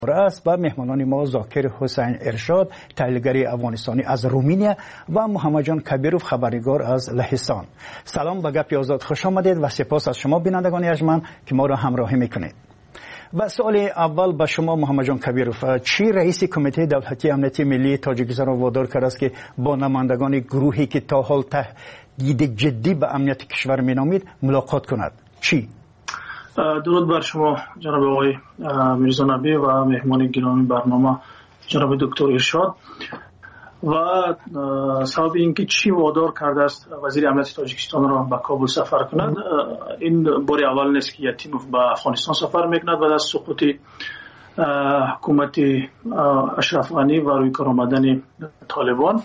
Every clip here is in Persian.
است و مهمانان ما ذاکر حسین ارشاد تحلیلگر افغانستانی از رومانیا و محمد جان کبیروف خبرنگار از لهستان. سلام به گپ آزاد، خوش آمدید و سپاس از شما بینندگان ارجمند که ما را همراهی میکنید. و سوال اول به شما محمد جان کبیروف، چی رئیس کمیته دولتی امنیتی ملی تاجیکستان را وادار کرده است که با نمایندگان گروهی که تا حال تهدید جدی به امنیت کشور مینامید ملاقات کند؟ چی؟ درود بر شما جناب آقای میرزا نبی و مهمان گرامی برنامه جناب دکتر ارشاد. و سبب اینکه چی وادار کرده است وزیر امنیت تاجیکستان را به کابل سفر کند، این بار اول نیست که یتیموف به افغانستان سفر میکند بعد از سقوط حکومت اشرف غنی و روی کار آمدن طالبان.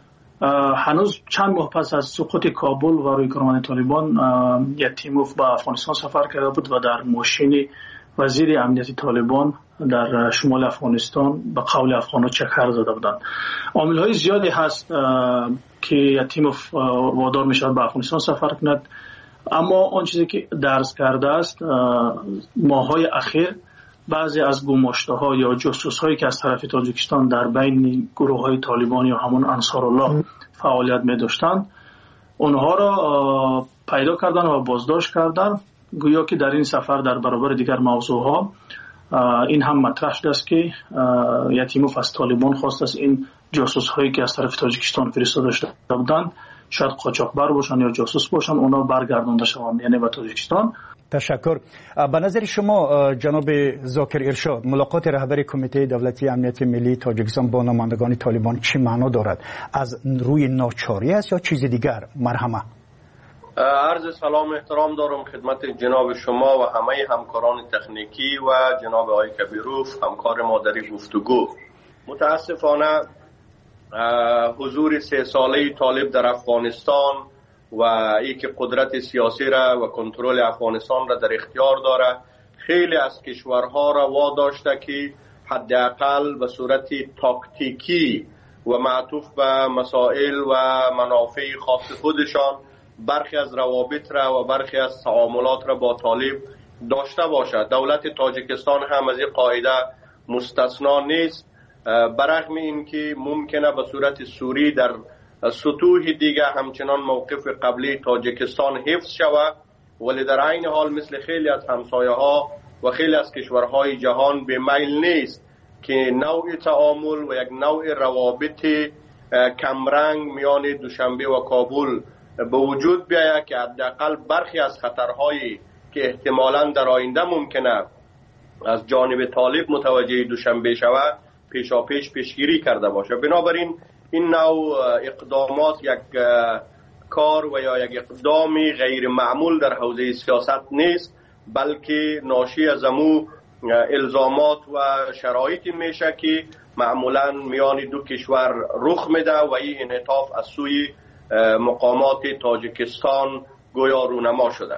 هنوز چند ماه پس از سقوط کابل و روی کار آمدن طالبان یتیموف به افغانستان سفر کرده بود و در ماشین وزیر امنیت طالبان در شمال افغانستان به قول افغان‌ها چکر زده بودند. عامل‌های زیادی هست که یتیموف وادار می‌شود به افغانستان سفر کند، اما آن چیزی که درس کرده است ماه‌های اخیر بعضی از گماشته‌ها یا جاسوس‌هایی که از طرف تاجیکستان در بین گروه‌های طالبان یا همون انصارالله فعالیت می‌داشتند اونها را پیدا کردن و بازداشت کردن، گویا که در این سفر در برابر دیگر موضوعها این هم مطرح شده است که یتیموف از طالبان خواست است این جاسوس هایی که از طرف تاجیکستان فرستاده شده بودند، شاید قاچاقبر باشند یا جاسوس باشند، اونا برگردانده شوند یعنی به تاجیکستان. تشکر. به نظر شما جناب ذاکر ارشاد، ملاقات رهبر کمیته دولتی امنیت ملی تاجیکستان با نمایندگان طالبان چی معنا دارد؟ از روی ناچاری است یا چیز دیگر؟ مرحمه. عرض سلام احترام دارم خدمت جناب شما و همه همکاران تکنیکی و جناب آقای کبیروف همکار ما در گفتگو. متاسفانه حضور 3 ساله طالب در افغانستان و ای که قدرت سیاسی را و کنترل افغانستان را در اختیار داره خیلی از کشورها را واداشته که حداقل به صورت تاکتیکی و معطوف به مسائل و منافع خاص خودشان برخی از روابط را و برخی از تعاملات را با طالب داشته باشد. دولت تاجیکستان هم از این قاعده مستثنا نیست، برغم اینکه ممکنه به صورت سوری در سطوح دیگه همچنان موقف قبلی تاجیکستان حفظ شود، ولی در عین حال مثل خیلی از همسایه ها و خیلی از کشورهای جهان به میل نیست که نوع تعامل و یک نوع روابط کمرنگ میان دوشنبه و کابل به وجود بیاید که حداقل برخی از خطرهایی که احتمالاً در آینده ممکنه از جانب طالب متوجه دوشنبه شود پیشاپیش پیشگیری کرده باشه. بنابراین این نوع اقدامات یک کار و یا یک اقدامی غیر معمول در حوزه سیاست نیست، بلکه ناشی از امو الزامات و شرایطی میشه که معمولاً میان دو کشور رخ میده و این انعطاف از سوی مقامات تاجیکستان گویا رونما شده.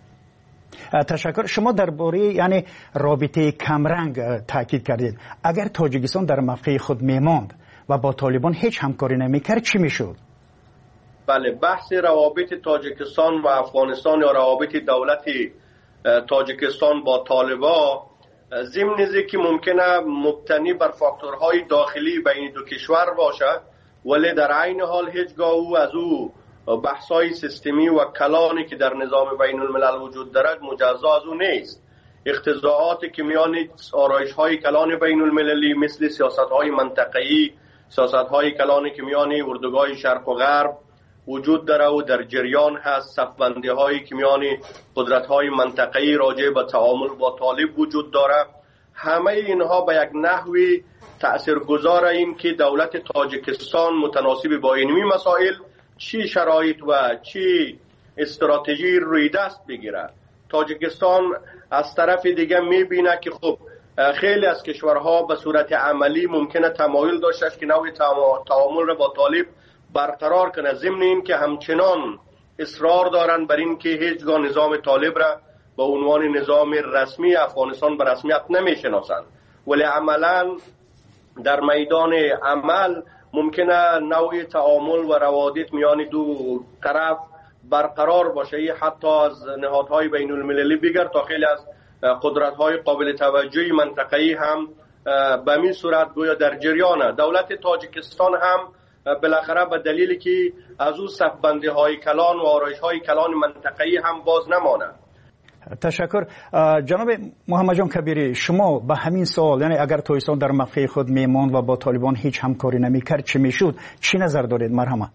تشکر. شما درباره یعنی رابطه کمرنگ تاکید کردید. اگر تاجیکستان در موقع خود میماند و با طالبان هیچ همکاری نمیکرد چی میشد؟ بله، بحث روابط تاجیکستان و افغانستان یا روابط دولت تاجیکستان با طالبان ضمن که ممکنه مبتنی بر فاکتورهای داخلی بین دو کشور باشد، ولی در عین حال هیچگاه او از او بحث‌های سیستمی و کلانی که در نظام بین الملل وجود دارد مجزا از او نیست. اختزاعاتی که میان آرایش‌های کلان بین المللی مثل سیاست‌های منطقه‌ای، سیاست‌های کلانی که میان اردوگاه شرق و غرب وجود داره و در جریان هست، صف‌بندی‌هایی که میان قدرت‌های منطقه‌ای راجع به تعامل با طالب وجود داره، همه اینها به یک نحوی تأثیرگذار این که دولت تاجیکستان متناسب با اینمی مسائل چی شرایط و چی استراتژی روی دست بگیره. تاجیکستان از طرف دیگه میبینه که خب خیلی از کشورها به صورت عملی ممکنه تمایل داشته که نوع تعامل را با طالب برقرار کنه، ضمن این که همچنان اصرار دارن بر این که هیچگاه نظام طالب را به عنوان نظام رسمی افغانستان به رسمیت نمیشناسند، ولی عملا در میدان عمل ممکنه نوع تعامل و روابط میان دو طرف برقرار باشه. حتی از نهادهای بین المللی بگر تا خیلی از قدرت‌های قابل توجهی منطقه‌ای هم به این صورت گویا در جریانه. دولت تاجیکستان هم بالاخره به دلیلی که از او صفبندی های کلان و آرایش های کلان منطقه‌ای هم باز نمانه. تشکر. جناب محمد جان کبیری، شما به همین سوال، یعنی اگر تویسان در مقطع خود میماند و با طالبان هیچ همکاری نمیکرد چی میشد، چی نظر دارید؟ مرحمت.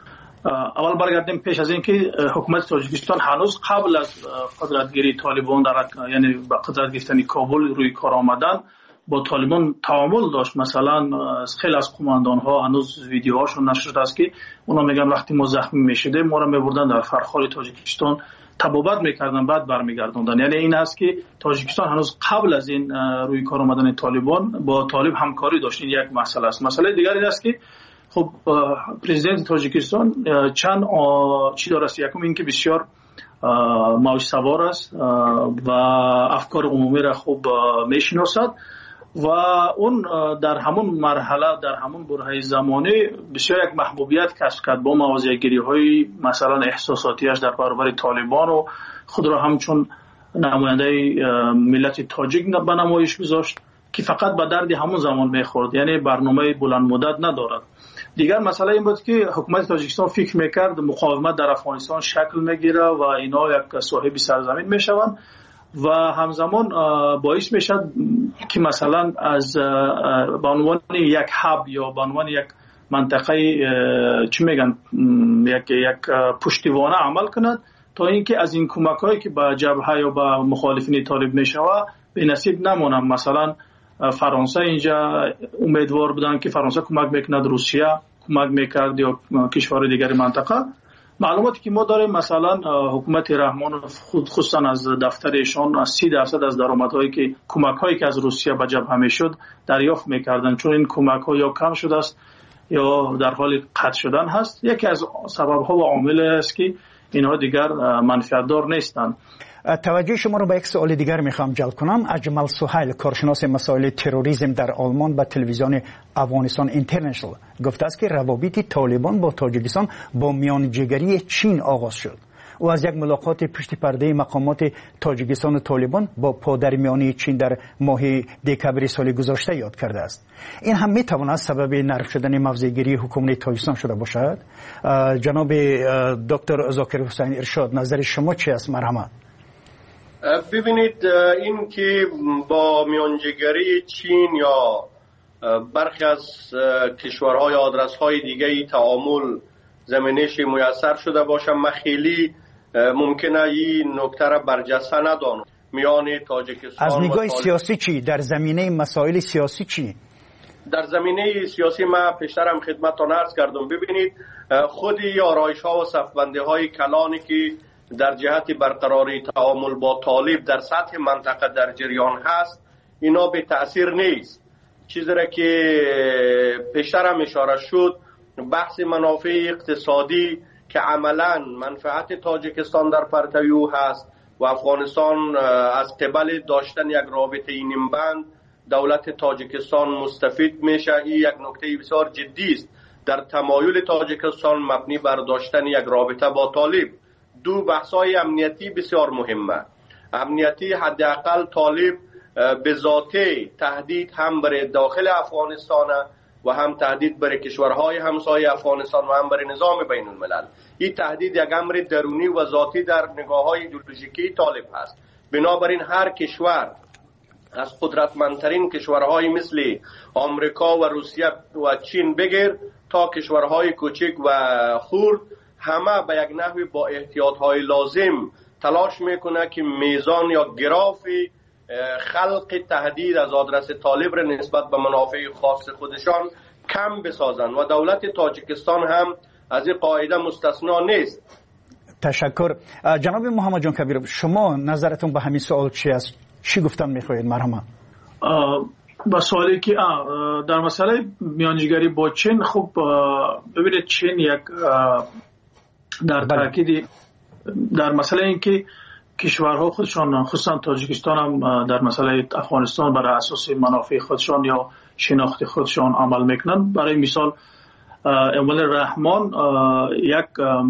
اول برگردیم پیش از اینکه حکومت تاجیکستان هنوز قبل از قدرتگیری طالبان یعنی با قدرت گرفتن کابل روی کار آمدن با طالبان تعامل داشت. مثلا خیلی از قماندان ها هنوز ویدیوهاشون نشر شده است که اونا میگن وقتی ما زخمی میشدیم ما را میبردن در فرخار تاجیکستان تبابت میکردن بعد برمیگردوندن. یعنی این است که تاجیکستان هنوز قبل از این روی کار آمدن طالبان با طالب همکاری داشت. این یک مسئله است. مسئله دیگری این است که خب پرزیدنت تاجیکستان چند چی داره است. یکم این که بسیار موج سوار است و افکار عمومی را خوب میشناسد و اون در همون مرحله در همون برهه زمانی بسیار یک محبوبیت کسب کرد با موضع‌گیری های مثلا احساساتیش در برابر طالبان و خود را همچون نماینده ملت تاجیک به نمایش گذاشت که فقط به درد همون زمان میخورد، یعنی برنامه بلند مدت ندارد. دیگر مسئله این بود که حکومت تاجیکستان فکر میکرد مقاومت در افغانستان شکل میگیره و اینا یک صاحب سرزمین میشوند و همزمان باعث میشد که مثلا از به عنوان یک هاب یا به عنوان یک منطقه چی میگن یک پشتیبانه عمل کند تا اینکه از این کمک‌هایی که به جبهه یا به مخالفین طالب میشود به نصیب نمونم. مثلا فرانسه اینجا امیدوار بودن که فرانسه کمک میکند، روسیه کمک میکرد یا کشور دیگر منطقه. معلوماتی که ما داریم مثلا حکومت رحمان خصوصا از دفترشان از 30% از درآمدهایی که کمک‌هایی که از روسیه به جبهه میشد دریافت میکردن، چون این کمک‌ها یا کم شده است یا در حال قطع شدن هست. یکی از سبب‌ها و عامل است که اینها دیگر منفعت‌دار نیستند. توجه شما رو به یک سوال دیگر میخوام جلب کنم. اجمل سهیل، کارشناس مسائل تروریسم در آلمان، به تلویزیون افغانستان اینترنشنال گفته است که روابط طالبان با تاجیکستان با میانجیگری چین آغاز شد. او از یک ملاقات پشت پرده مقامات تاجیکستان و طالبان با پادرمیانی چین در ماه دکمبر سال گذشته یاد کرده است. این هم میتواند سبب نرم شدن موضع‌گیری حکومت تاجیکستان شده باشد. جناب دکتر ذاکر حسین ارشاد، نظر شما چی است؟ مرحمت. ببینید، این که با میانجیگری چین یا برخی از کشورهای آدرس‌های دیگه تعامل زمینش میسر شده باشه، من خیلی ممکنه این نکته را برجسته ندانم. میان تاجیکستان از نگاه سیاسی چی؟ در زمینه مسائل سیاسی چی؟ در زمینه سیاسی من پیشترم خدمتتان عرض کردم. ببینید، خود آرایش‌ها و صفبندی‌های کلانی که در جهت برقراری تعامل با طالب در سطح منطقه در جریان هست، اینا به تأثیر نیست. چیزی را که پیشترم اشاره شد، بحث منافع اقتصادی که عملاً منفعت تاجیکستان در پرتوی او هست و افغانستان از قبل داشتن یک رابطه نیمبند دولت تاجیکستان مستفید میشه. این یک نکته بسیار جدی است در تمایل تاجیکستان مبنی بر داشتن یک رابطه با طالب. دو بحث‌های امنیتی بسیار مهمه. امنیتی، حداقل طالب به ذاته تهدید هم برای داخل افغانستان و هم تهدید برای کشورهای همسایه افغانستان و هم برای نظام بین الملل. این تهدید یک امر درونی و ذاتی در نگاه‌های ایدئولوژیکی طالب هست. بنابراین هر کشور از قدرتمندترین کشورهای مثل آمریکا و روسیه و چین بگیر تا کشورهای کوچک و خرد، همه به یک نحوی با احتیاطهای لازم تلاش میکنه که میزان یا گراف خلق تهدید از آدرس طالب را نسبت به منافع خاص خودشان کم بسازن و دولت تاجیکستان هم از این قاعده مستثنا نیست. تشکر. جناب محمد جان کبیر، شما نظرتون به همین سوال چی است؟ چی گفتن میخواهید؟ مرحمت. با سوالی که در مسئله میانجیگری با چین، خب ببینید چین یک در تاکید در مسئله این که کشورها خودشان خصوصا تاجیکستان هم در مسئله افغانستان برای اساس منافع خودشان یا شناخت خودشان عمل میکنن. برای مثال اول رحمان یک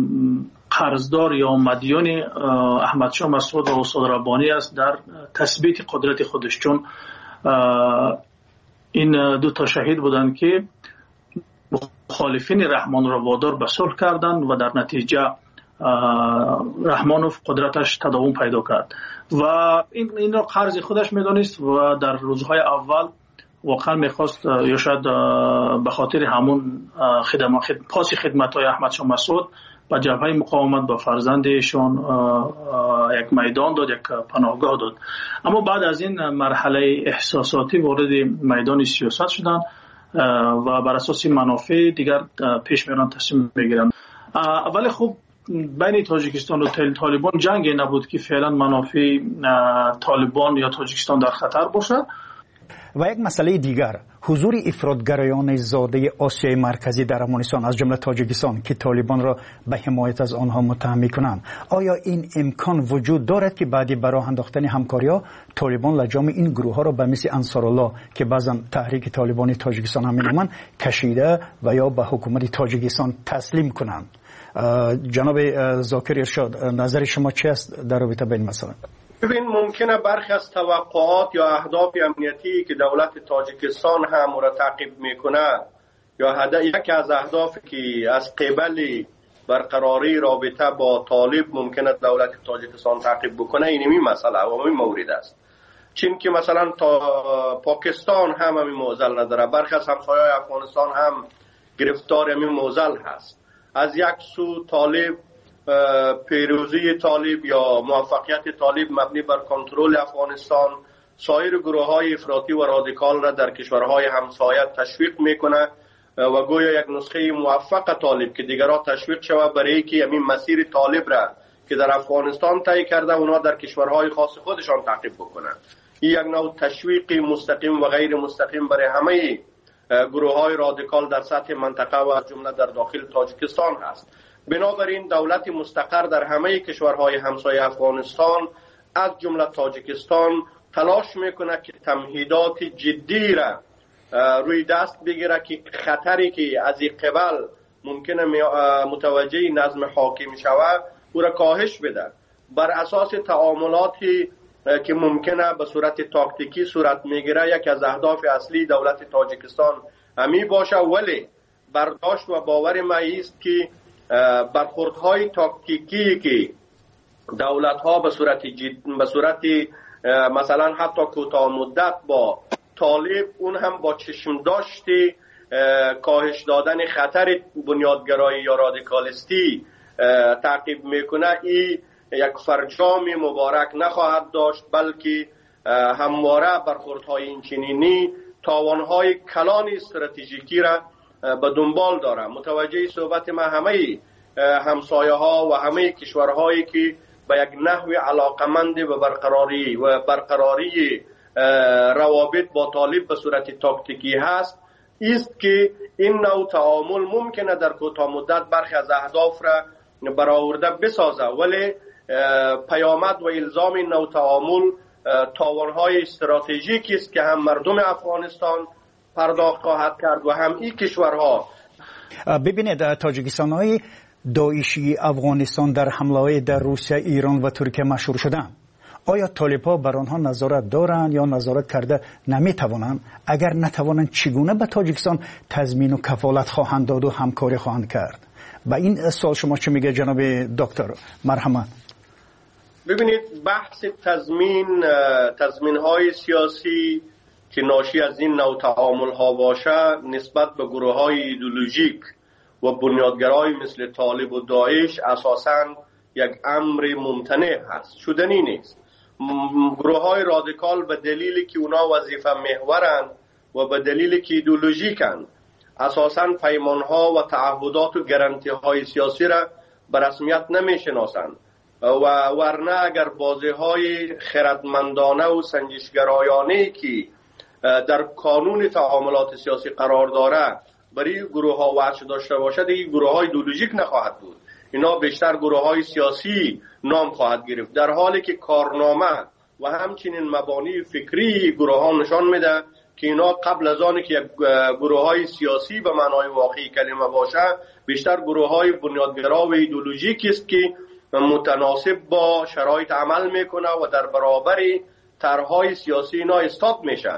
قرضدار یا مدیون احمدشاه مسعود و استاد ربانی است در تثبیت قدرت خودش، چون این دو تا شهید بودند که مخالفین رحمان را وادار به صلح کردند و در نتیجه رحمانوف قدرتش تداوم پیدا کرد و این را قرض خودش میدانست و در روزهای اول واقعا میخواست یا شاید به خاطر همون پاس خدمت‌های احمد شاه مسعود به جبهه مقاومت با فرزندشان یک میدان داد، یک پناهگاه داد. اما بعد از این مرحله احساساتی وارد میدان سیاست شدن و بر اساس منافع دیگر پیش میرن، تصمیم میگیرن. ولی خب بین تاجیکستان و طالبان جنگی نبود که فعلا منافع طالبان یا تاجیکستان در خطر باشد. و یک مسئله دیگر، حضور افراطگرایان زاده آسیای مرکزی در افغانستان از جمله تاجیکستان که طالبان را به حمایت از آنها متهم می‌کنند، آیا این امکان وجود دارد که بعدی برای انداختن همکاری‌ها طالبان لجام این گروه‌ها را به مثل انصارالله که بعضا تحریک طالبانی تاجیکستان هم می‌نامند کشیده و یا به حکومت تاجیکستان تسلیم کنند؟ جناب ذاکر ارشاد، نظر شما چی است در رابطه با این مسئله؟ ببین، ممکنه برخی از توقعات یا اهداف امنیتی که دولت تاجیکستان هم را تعقیب میکنه یا یکی از اهدافی که از قبل برقراری رابطه با طالب ممکنه دولت تاجیکستان تعقیب بکنه، این مسئله و این مورد است. چون که مثلا پاکستان هم همین معضل نداره، برخی از همسایه‌های افغانستان هم گرفتار همین معضل هست. از یک سو طالب، پیروزی طالب یا موفقیت طالب مبنی بر کنترل افغانستان سایر گروه‌های افراطی و رادیکال را در کشورهای همسایه تشویق میکنه و گویا یک نسخه موفق طالب که دیگرها تشویق شود برای اینکه همین مسیر طالب را که در افغانستان طی کرده اونا در کشورهای خاص خودشان تعقیب بکنن. این یک نوع تشویق مستقیم و غیر مستقیم برای همه گروه‌های رادیکال در سطح منطقه و از جمله در داخل تاجیکستان هست. بنابراین دولت مستقر در همه کشورهای همسایه افغانستان از جمله تاجیکستان تلاش میکنه که تمهیدات جدی را روی دست بگیره که خطری که از این قبل ممکنه متوجه نظم حاکم شود او را کاهش بده. بر اساس تعاملاتی که ممکنه به صورت تاکتیکی صورت میگیره، یک از اهداف اصلی دولت تاجیکستان همی باشه، ولی برداشت و باور ما است که برخوردهای تاکتیکی که دولت‌ها به صورت مثلا حتی کوتاه مدت با طالب، اون هم با چشم داشتی کاهش دادن خطر بنیادگرایی یا رادیکالیستی تعقیب میکنه، این یک فرجام مبارک نخواهد داشت، بلکه همواره برخوردهای اینچنینی تاوانهای کلان استراتژیکی را به دنبال داره. متوجه صحبت ما همه همسایه ها و همه کشورهایی که به یک نحو علاقمند و برقراری روابط با طالب به صورت تاکتیکی هست است که این نوع تعامل ممکنه در کوتاه مدت برخی از اهداف را برآورده بسازه، ولی پیامد و الزام این نوع تعامل تاوانهای استراتژیکی است که هم مردم افغانستان پرداخت خواهد کرد و هم این کشورها. ببینید، تاجیکستان‌های داعشی افغانستان در حمله‌های در روسیه، ایران و ترکیه مشهور شدند. آیا طالب‌ها بر آنها نظارت دارند یا نظارت کرده نمی‌توانند؟ اگر نتوانند چگونه به تاجیکستان تضمین و کفالت خواهند داد و همکاری خواهند کرد؟ با این سوال شما چه میگه جناب دکتر؟ مرحمت. ببینید، بحث تضمین‌های سیاسی که ناشی از این نوع تعامل‌ها باشه نسبت به گروه‌های ایدئولوژیک و بنیادگرای مثل طالب و داعش اساساً یک امر ممتنع هست، شدنی نیست. گروه‌های رادیکال به دلیلی که اونا وظیفه محورند و به دلیلی که ایدئولوژیکند اساساً پیمان‌ها و تعهدات و گارانتی‌های سیاسی را به رسمیت نمی‌شناسند و ورنه اگر بازی‌های خردمندانه و سنجشگرایانه‌ای که در قانون تعاملات سیاسی قرار داره برای گروه‌ها وجه داشته باشد، این گروه‌های ایدئولوژیک نخواهد بود، اینا بیشتر گروه‌های سیاسی نام خواهد گرفت، در حالی که کارنامه و همچنین مبانی فکری گروه‌ها نشان میده که اینا قبل از آنی که گروه‌های سیاسی به معنای واقعی کلمه باشه بیشتر گروه‌های بنیادگرا و ایدئولوژیکی است که متناسب با شرایط عمل میکنه و در برابر طرح‌های سیاسی اینا استاد میشن.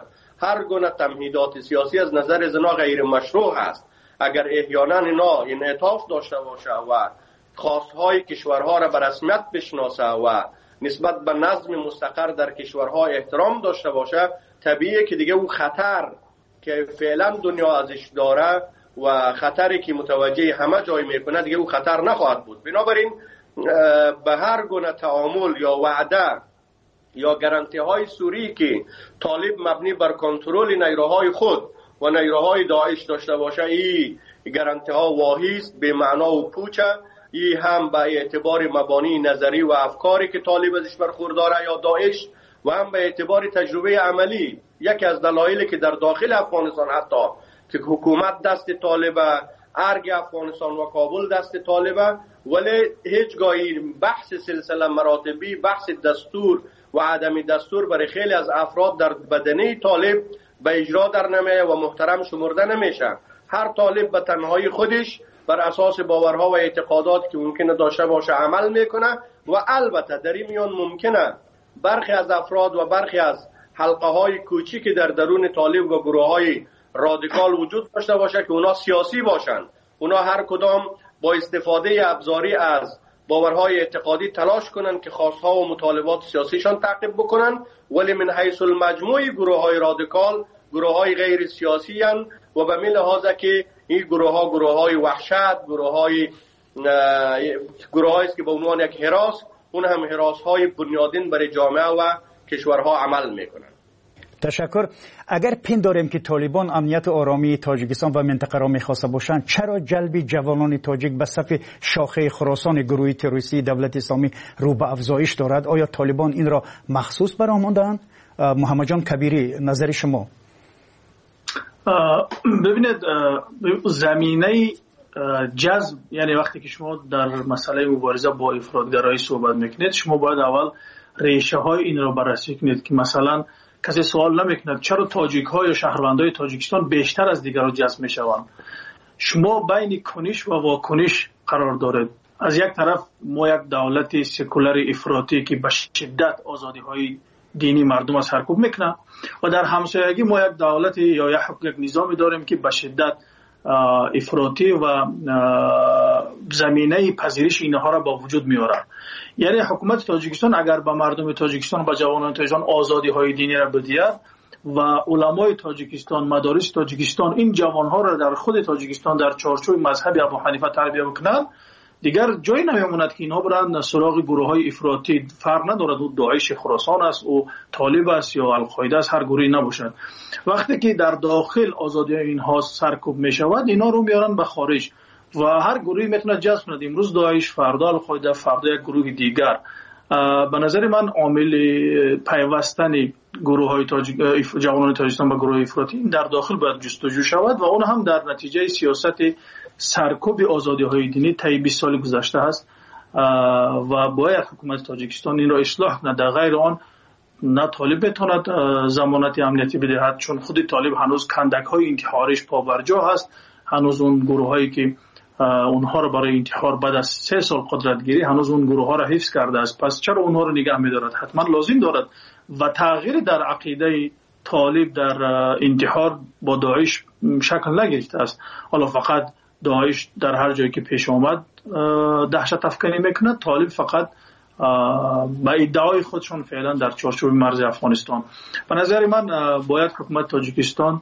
هر گونه تمهیدات سیاسی از نظر زنا غیر مشروع است. اگر احیانا اینا انعطاف داشته باشه و خواستهای کشورها را به رسمیت بشناسه و نسبت به نظم مستقر در کشورها احترام داشته باشه، طبیعیه که دیگه اون خطر که فعلا دنیا ازش داره و خطری که متوجه همه جای میکنه دیگه اون خطر نخواهد بود. بنابراین به هر گونه تعامل یا وعده یا گارانتی های سوری که طالب مبنی بر کنترل نیروهای خود و نیروهای داعش داشته باشه، این گارانتی ها واهی است، به معنا و پوچه. این هم به اعتبار مبانی نظری و افکاری که طالب ازش برخورداره یا داعش و هم به اعتبار تجربه عملی. یکی از دلایلی که در داخل افغانستان حتی که حکومت دست طالبه، ارگ افغانستان و کابل دست طالبه، ولی هیچگاهی بحث سلسله مراتبی، بحث دستور و عدم دستور برای خیلی از افراد در بدنه طالب به اجرا در نمیه و محترم شمرده نمیشه. هر طالب به تنهایی خودش بر اساس باورها و اعتقادات که ممکنه داشته باشه عمل میکنه و البته در این میان ممکنه برخی از افراد و برخی از حلقه های کوچیک که در درون طالب و گروه های رادیکال وجود داشته باشه که اونا سیاسی باشن. اونا هر کدام با استفاده ابزاری از باورهای اعتقادی تلاش کنن که خواستها و مطالبات سیاسیشان تعقیب بکنن، ولی من حیث المجموع گروه های رادیکال گروه های غیر سیاسی هن و به لحاظ که این گروه های وحشت، گروه است که به عنوان یک هراس، اون هم هراس های بنیادین برای جامعه و کشورها عمل میکنن. تشکر. اگر پنداریم که طالبان امنیت و آرامی تاجیکستان و منطقه را می‌خواسته باشند، چرا جلب جوانان تاجیک به صف شاخه خراسان گروه تروریستی دولت اسلامی رو به افزایش دارد؟ آیا طالبان این را مخصوص برآمدند؟ محمد جان کبیری، نظر شما؟ ببینید، زمینه جذب، یعنی وقتی که شما در مسئله مبارزه با افراطگرایی صحبت میکنید، شما باید اول ریشه های این را بررسی کنید که مثلا کسی سوال نمیکند چرا تاجیک ها یا شهروندای تاجیکستان بیشتر از دیگران جذب میشوند. شما بین کنش و واکنش قرار دارید. از یک طرف ما یک دولت سکولار افراطی که به شدت آزادی های دینی مردم از سرکوب میکنه و در همسایگی ما یک دولت یا یک نظامی داریم که به شدت افراطی و زمینه پذیرش اینها را با وجود میاره. یعنی حکومت تاجیکستان اگر به مردم تاجیکستان و جوانان تاجیکستان آزادی های دینی را بدهد و علمای تاجیکستان، مدارس تاجیکستان این جوانها را در خود تاجیکستان در چارچوب مذهب ابو حنیفه تربیت بکنند، دیگر جایی نمیماند که اینا برند سراغ گروه های افراطی. فرق ندارد او داعش خراسان است او طالب است یا القاعده است، هر گروهی نباشد. وقتی که در داخل آزادی اینها سرکوب می شود، اینا رو میارن به خارج و هر گروهی میتونه جذب کند. امروز داعش، فردا القاعده، فردا یک گروه دیگر. به نظر من عامل پیوستن گروه های جوانان تاجیکستان به گروه افراطی در داخل باید جستجو شود و اون هم در نتیجه سیاست سرکوب آزادی های دینی طی 20 سال گذشته است و باید حکومت تاجیکستان این را اصلاح کند. در غیر آن نه طالب بتواند ضمانت امنیتی بدهد، چون خود طالب هنوز کندک های انتحاریش پابرجا هست. هنوز اون گروه هایی که اونها را برای انتحار بعد از 3 سال قدرت گیری هنوز اون گروه ها را حفظ کرده است. پس چرا اونها را نگه می‌دارد؟ حتما لازم دارد و تغییر در عقیده طالب در انتحار با داعش شکل نگرفته است. حالا فقط داعش در هر جایی که پیش آمد دهشت افکنی میکنه، طالب فقط با ادعای خودشون فعلا در چارچوب مرز افغانستان. به نظر من باید حکومت تاجیکستان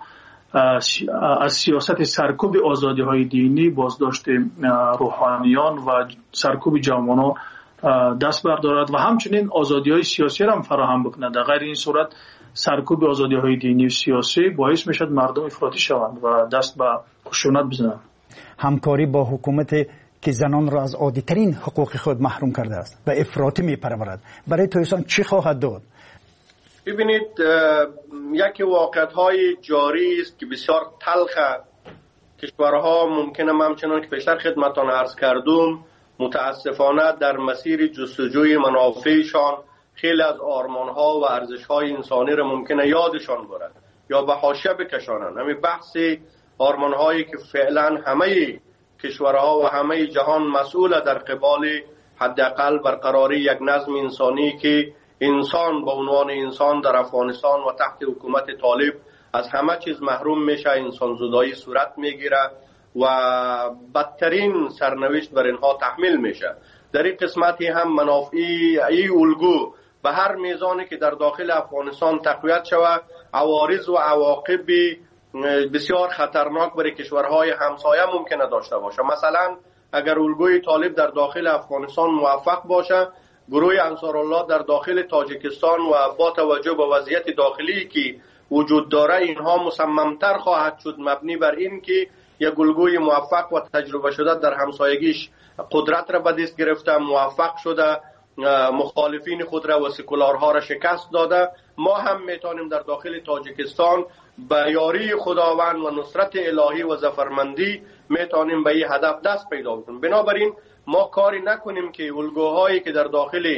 از سیاست سرکوب آزادی های دینی، بازداشت روحانیان و سرکوب جوانان دست بردارد و همچنین آزادی های سیاسی را هم فراهم بکند. در غیر این صورت سرکوب آزادی های دینی و سیاسی باعث میشد مردم افراطی شوند و دست به خشونت بزنند. همکاری با حکومت که زنان را از عادی‌ترین حقوق خود محروم کرده است و افراطی می‌پرورد، برای تویسان چی خواهد داد؟ ببینید، یکی واقعیت‌های جاری است که بسیار تلخ. کشورها ممکنه همچنان که پیشتر خدمتتان عرض کردم متاسفانه در مسیر جستجوی منافعشان خیلی از آرمان‌ها و ارزش‌های انسانی را ممکنه یادشان برد یا به حاشیه بکشانند. همین بحث آرمان‌هایی که فعلا همه کشورها و همه جهان مسئول در قبال حداقل برقراری یک نظم انسانی که انسان به عنوان انسان در افغانستان و تحت حکومت طالب از همه چیز محروم میشه، انسان زدایی صورت میگیره و بدترین سرنوشت بر اینها تحمیل میشه. در این قسمتی هم منافعی ای الگو به هر میزانی که در داخل افغانستان تقویت شود، عوارض و عواقب بسیار خطرناک برای کشورهای همسایه ممکنه داشته باشه. مثلا اگر الگوی طالب در داخل افغانستان موفق باشه، گروه انصارالله در داخل تاجیکستان و با توجه به وضعیت داخلی که وجود داره اینها مصممتر خواهد شد مبنی بر این که یک الگوی موفق و تجربه شده در همسایگیش قدرت را به دست گرفته، موفق شده، مخالفین خود را و سکولارها را شکست داده. ما هم میتونیم در داخل تاجیکستان به یاری خداوند و نصرت الهی و ظفرمندی میتونیم به این هدف دست پیدا کنیم. بنابراین ما کاری نکنیم که الگوهایی که در داخل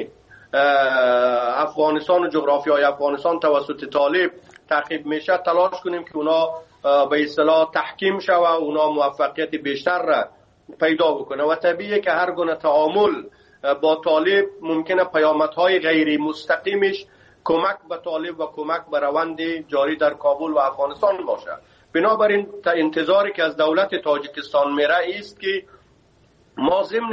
افغانستان و جغرافیای افغانستان توسط طالب تعقیب میشه تلاش کنیم که اونا به اصطلاح تحکیم شوه و اونا موفقیت بیشتر را پیدا بکنه. و طبیعیه که هر گونه تعامل با طالب ممکنه پیامدهای غیر مستقیمش کمک به طالب و کمک به روند جاری در کابل و افغانستان باشه. بنابراین انتظاری که از دولت تاجیکستان میره است که ما ضمن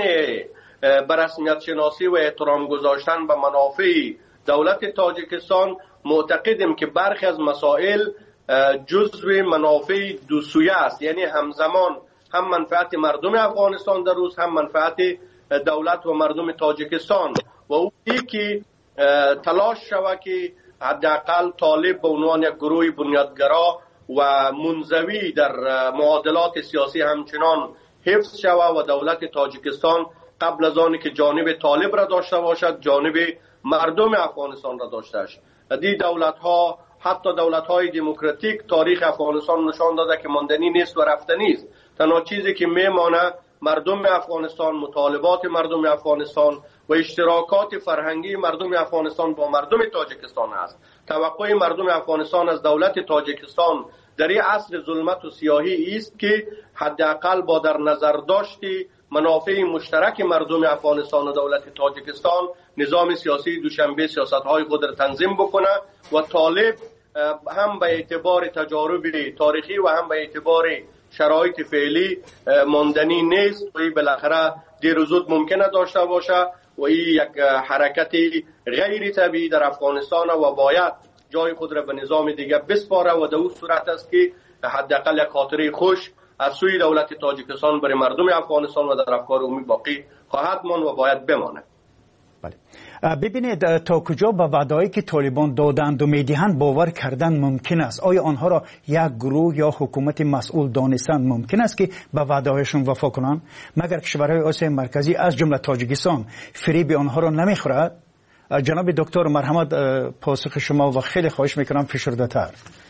به رسمیت شناسی و احترام گذاشتن به منافع دولت تاجیکستان معتقدیم که برخی از مسائل جزو منافع دو سویه است، یعنی همزمان هم منفعت مردم افغانستان در روز، هم منفعت دولت و مردم تاجیکستان. و او که تلاش شود که حداقل طالب به عنوان یک گروه بنیادگرا و منزوی در معادلات سیاسی همچنان حفظ شود و دولت تاجیکستان قبل از آنی که جانب طالب را داشته باشد جانب مردم افغانستان را داشته باشد. دی دولت ها، حتی دولت های دموکراتیک، تاریخ افغانستان نشان داده که ماندنی نیست و رفتنی است. تنها چیزی که میمانه مردم افغانستان، مطالبات مردم افغانستان و اشتراکات فرهنگی مردم افغانستان با مردم تاجیکستان است. توقع مردم افغانستان از دولت تاجیکستان در این عصر ظلمت و سیاهی است که حداقل با در نظر داشتی منافع مشترک مردم افغانستان و دولت تاجیکستان نظام سیاسی دوشنبه سیاست‌های خود را تنظیم بکنه و طالب هم به اعتبار تجارب تاریخی و هم به اعتبار شرایط فعلی ماندنی نیست و این بالاخره دیر و زود ممکنه داشته باشه و این یک حرکت غیر طبیعی در افغانستان و باید جای خود را به نظام دیگه بسپاره و در اون صورت است که حداقل یک خاطره خوش از سوی دولت تاجیکستان برای مردم افغانستان و در افکار عمومی باقی خواهد ماند و باید بماند. بله. ببینید تا کجا به وعده‌ای که طالبان دادند و میدهند باور کردن ممکن است؟ آیا آنها را یک گروه یا حکومت مسئول دانستند ممکن است که به وعده‌هایشان وفا کنند؟ مگر کشورهای آسیای مرکزی از جمله تاجیکستان فریب آنها را نمیخورد؟ جناب دکتر مرحمت پاسخ شما و خیلی خواهش میکنم فشرده‌تر.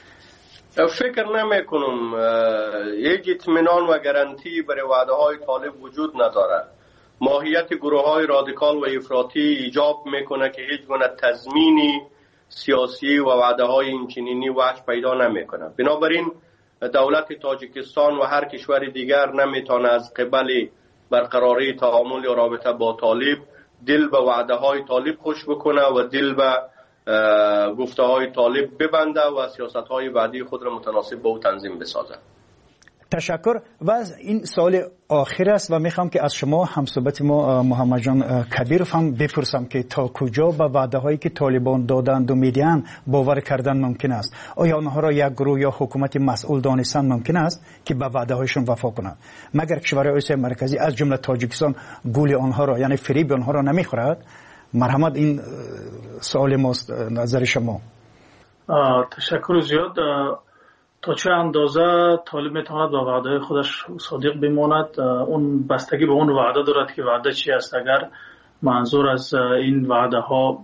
فکر نمیکنم یک اطمینان و گارانتی برای وعده‌های طالب وجود ندارد. ماهیت گروه‌های رادیکال و افراطی ایجاب میکنه که هیچ گونه تضمینی سیاسی و وعده‌های اینچنینی وجه پیدا نمیکنه. بنابراین دولت تاجیکستان و هر کشور دیگر نمیتونه از قبل برقراری تعامل یا رابطه با طالب دل به وعده‌های طالب خوش بکنه و دل به گفته‌های طالب ببنده و سیاست‌های بعدی خود را متناسب با او تنظیم بسازه. تشکر. و این سوال آخر است و میخوام که از شما همصحبت ما محمد جان کبیرов هم بپرسم که تا کجا به وعده هایی که طالبان دادند و میدهند باور کردن ممکن است؟ آیا آنها را یک گروه یا حکومت مسئول دانستن ممکن است که به وعده هایشان وفا کنند؟ مگر کشورهای آسیای مرکزی از جمله تاجیکستان گول آنها را یعنی فریب آنها را نمیخورد؟ مرحمت این سوال ماست، نظر شما. تشکر زیاد. تا چه اندازه طالب میتواند با وعده خودش صادق بماند اون بستگی به اون وعده دارد که وعده چی است. اگر منظور از این وعده ها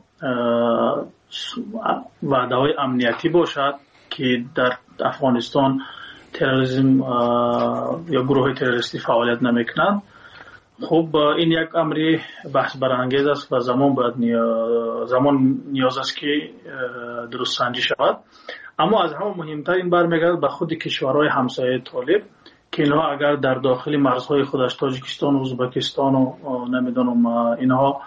وعده های امنیتی باشد که در افغانستان تروریسم یا گروه تروریستی فعالیت نمیکنند، خب این یک امری بحث برانگیز است و زمان نیاز است که درست سنجی شود. اما از همه مهمتر این برمیگردد به خود کشورهای همسایه طالب که اینها اگر در داخل مرزهای خودش تاجیکستان و ازبکستان و نمیدونم اینها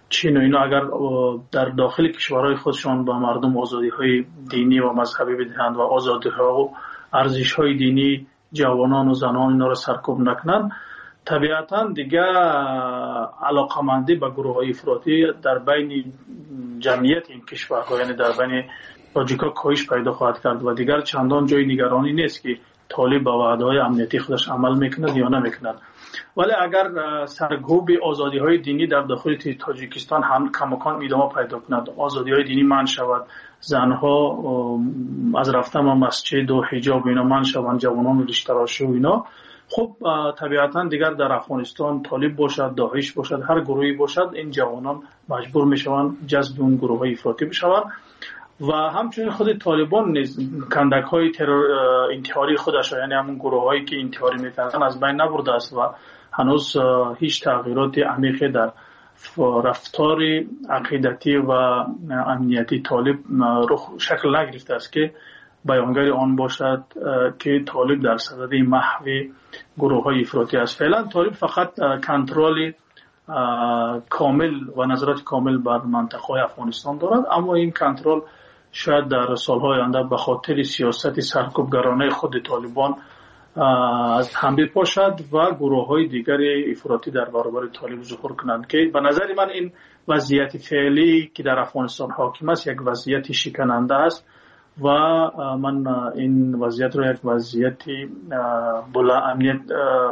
چین و اینا اگر در داخل کشورهای خودشان با مردم آزادی‌های دینی و مذهبی بدهند و آزادی‌ها و ارزش‌های دینی جوانان و زنان اینا را سرکوب نکنند، طبیعتاً دیگه علاقمندی به گروه‌های افراطی در بین جمعیت این کشورها، یعنی در بین تاجیک‌ها کاهش پیدا خواهد کرد و دیگر چندان جای نگرانی نیست که طالب با وعده‌های امنیتی خودش عمل میکند یا نمیکند. ولی اگر سرکوب آزادی‌های دینی در داخل تاجیکستان هم کماکان ادامه پیدا کند، آزادی‌های دینی منع شود، زنها از رفتن به مسجد و حجاب اینا منع شوند، جوانان ریش تراشی و اینا، خب طبیعتاً دیگر در افغانستان طالب باشد، داعش باشد، هر گروهی باشد، این جوانان مجبور میشوند جذب اون گروه‌های افراطی بشوند. و همچنین خود طالبان نیز کندک‌های انتحاری خودش، یعنی همون گروه‌هایی که انتحاری می‌کردن، از بین نبرده است و هنوز هیچ تغییرات عمیقی در رفتار عقیدتی و امنیتی طالب شکل نگرفته است که بیانگر آن باشد که طالب در صدد محو گروه‌های افراطی است. فعلا طالب فقط کنترل کامل و نظارت کامل بر منطقه افغانستان دارد، اما این کنترل شاید در سالهای آینده به خاطر سیاست سرکوبگرانه خود طالبان از هم بپاشد و گروه‌های دیگر افراطی در برابر طالب ظهور کنند که به نظر من این وضعیت فعلی که در افغانستان حاکم است یک وضعیت شکننده است و من این وضعیت را یک وضعیت امنیت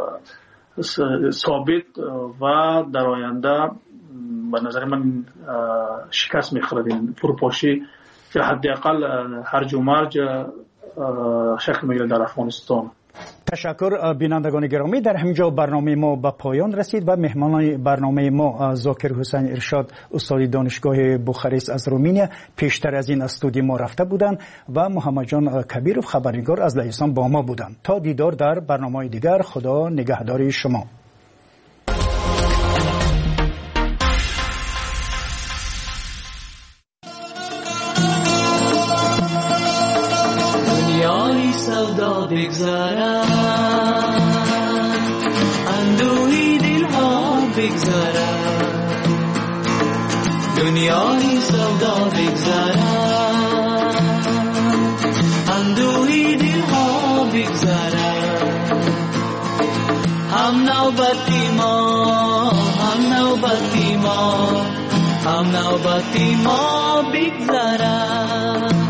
ثابت و در آینده به نظر من شکست می‌خورد این فروپاشی که حداقل هرج و مرج شکل می‌گیرد در افغانستان. تشکر بینندگان گرامی، در همینجا برنامه ما به پایان رسید و مهمان برنامه ما ذاکر حسین ارشاد استاد دانشگاه بوخارست از رومانیا پیشتر از این استودیو ما رفته بودند و محمد جان کبیروف خبرنگار از لهستان با ما بودند. تا دیدار در برنامه دیگر، خدا نگهدار شما. سودا بگذارد، اندوهی دلها بگذارد، دنیای سودا بگذارد، اندوهی دلها بگذارد. هم نوبتی ما، هم نوبتی ما، هم نوبتی ما بگذارد.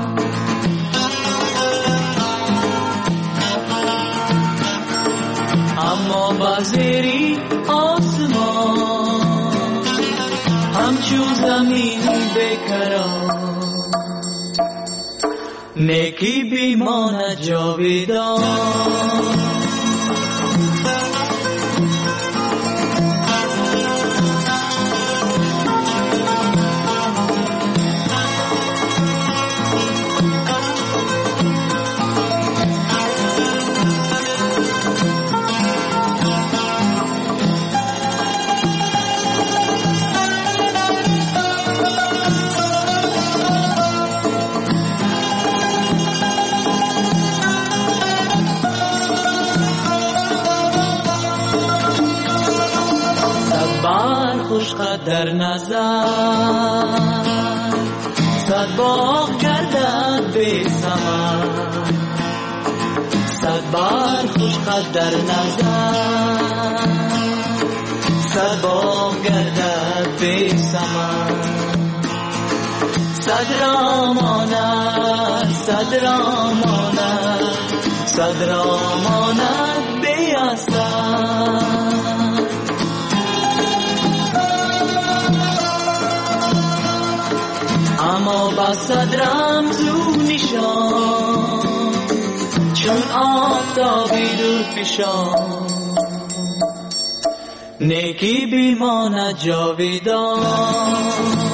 اما بازری آسمان همچون زمین بکران، نیکی بیماند جاویدان. در نظر صد باغ گردد بی ثمر، صد بار خوش قد در نظر صد باغ گردد بی ثمر. صد را ماند، صد را ماند، صد را ماند بی اثر. اما با صدرم زو نشان، چون آفتابی دور فشان، نیکی بیماند جاویدان.